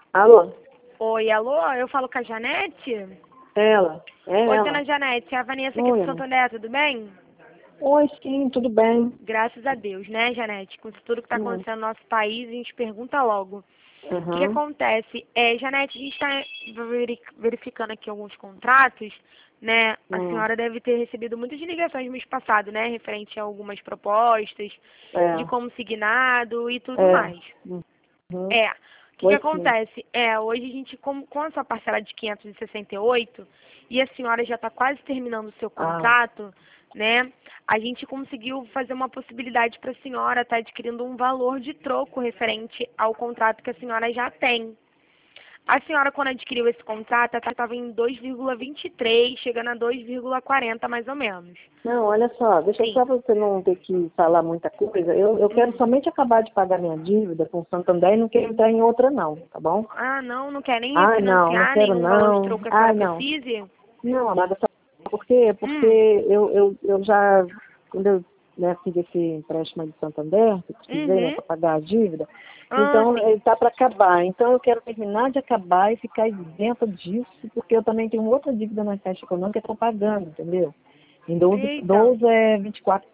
Alô? Oi, alô, eu falo com a Janete? Ela? É Oi, ela? dona Janete, é a Vanessa aqui Oi, do amor. Santo André, tudo bem? Oi, sim, tudo bem? Graças a Deus, né, Janete? Com tudo que está Hum. acontecendo no nosso país, a gente pergunta logo. O que Aham. acontece? Janete, a gente está verificando aqui alguns contratos, né? A Hum. senhora deve ter recebido muitas ligações no mês passado, né? Referente a algumas propostas de É. como signado e tudo É. mais. Uhum. É. O que Oi, sim. acontece? Hoje a gente, com a sua parcela de 568, e a senhora já está quase terminando o seu Ah, contrato, né? A gente conseguiu fazer uma possibilidade para a senhora estar adquirindo um valor de troco referente ao contrato que a senhora já tem. A senhora, quando adquiriu esse contrato, estava em 2,23, chegando a 2,40 mais ou menos. não, olha só, deixa Sim. só você não ter que falar muita coisa. Eu quero Uhum. somente acabar de pagar minha dívida com o Santander e não quero entrar em outra não, tá bom? Ah, não quer nem Ai, não refinanciar quero nenhum valor de não. troco que a Ai, senhora não. precise? Não, amada, sabe por quê? Porque Hum. eu já, quando eu fiz esse empréstimo aí de Santander, que eu precisei, né, Uhum. para pagar a dívida, Ah, então ele sim. está para acabar. Então eu quero terminar de acabar e ficar isenta disso, porque eu também tenho outra dívida na Caixa Econômica que eu estou pagando, entendeu? Em Eita. 12 24,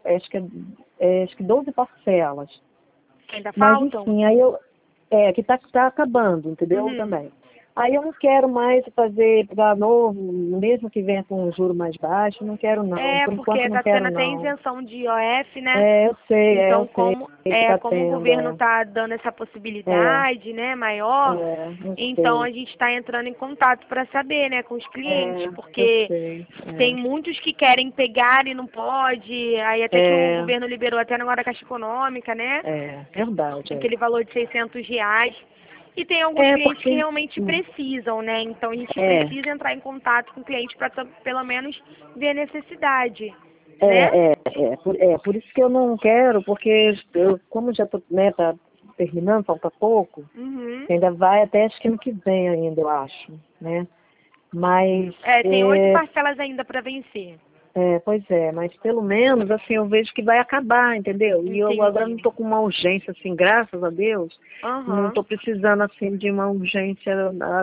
acho que 12 parcelas. Ainda Mas faltam? enfim, aí que tá acabando, entendeu? Uhum. Também. Aí eu não quero mais pegar novo, mesmo que venha com um juro mais baixo, não quero não. Por Porque enquanto não está quero tendo até não. isenção de IOF, né? Eu Então, sei que tá como o tendo, governo está dando essa é, possibilidade, né, maior, eu então a sei, gente está entrando em contato para saber, né, com os clientes, eu porque sei, tem muitos que querem pegar e não pode, aí até que o é, governo liberou até agora a Caixa Econômica, né? verdade, Aquele valor de R$ 600. E tem alguns clientes que porque, realmente precisam, né? Então a gente é, precisa entrar em contato com o cliente para pelo menos ver a necessidade, né? por isso que eu não quero, porque eu, como já tô, né, tá terminando, falta pouco, Uhum. ainda vai até acho que ano que vem ainda, eu acho, né? Mas, Tem 8 parcelas ainda para vencer. pois é, mas pelo menos, assim, eu vejo que vai acabar, entendeu? E eu agora não Entendi. estou com uma urgência, assim, graças a Deus, não Aham. estou precisando, assim, de uma urgência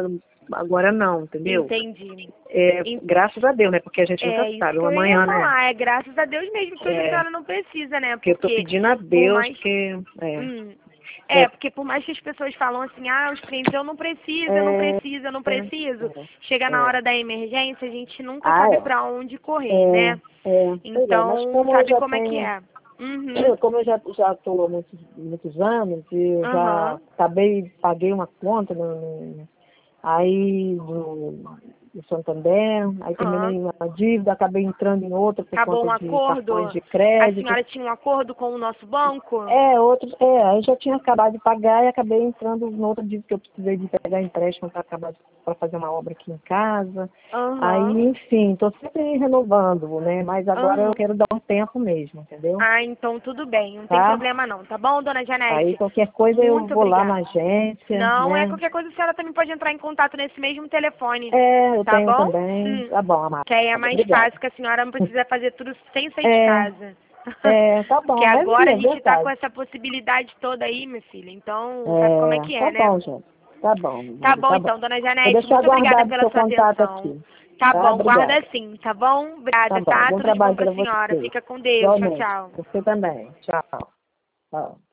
agora não, entendeu? Entendi. Graças a Deus, né? Porque a gente nunca É isso sabe, que o eu ia amanhã, né? falar. É graças a Deus mesmo que hoje a É, senhora não precisa, né? porque eu estou Porque pedindo a por Deus, mais porque, Hum. é, Porque por mais que as pessoas falam assim, os clientes, eu não preciso, eu não é, preciso, eu não é, preciso. Chega na é. hora da emergência, a gente nunca Ah, sabe é. pra onde correr, É, né? pois é, mas Então, como eu sabe já como é que tenho, é. Uhum. como eu já estou há muitos anos e eu já Aham. paguei uma conta aí no Santander, aí terminei Aham. uma dívida, acabei entrando em outra por Acabou conta um de cartões acordo? de A crédito. senhora tinha um acordo com o nosso banco? Aí já tinha acabado de pagar e acabei entrando no outro dia que eu precisei de pegar empréstimo para fazer uma obra aqui em casa. Aí, Aham. enfim, estou sempre renovando, né? Mas agora eu Aham. quero dar um tempo mesmo, entendeu? Então tudo bem, não tem Tá? problema não, tá bom, dona Aí Janete? qualquer coisa eu Muito vou lá na obrigada. agência, Não, né? qualquer coisa a senhora também pode entrar em contato nesse mesmo telefone, Eu tá tenho bom? também. Tá bom, amada. Que aí é mais Obrigada. fácil, que a senhora não precisa fazer tudo sem sair de É, casa. tá Porque bom, agora a é gente tá com verdade. essa possibilidade toda aí, minha filha. Então, sabe como é que Tá é, né? bom, gente. Tá bom, Tá amada, bom tá bom. então, dona Vou Janete. deixar Muito obrigada guardado o pela seu sua contato atenção. aqui. Tá Tá? bom, guarda Obrigada. assim, tá bom? Tá Obrigada, bom. tá? Bom Tudo de bom trabalho pra para senhora. você. Fica com Deus. Tchau, Igualmente. tchau. Você também. Tchau. Tchau.